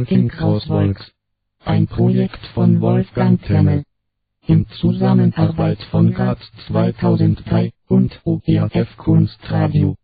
Thinking Crosswalks. Ein Projekt von Wolfgang Temmel. In Zusammenarbeit von GAZ 2003 und ORF Kunstradio.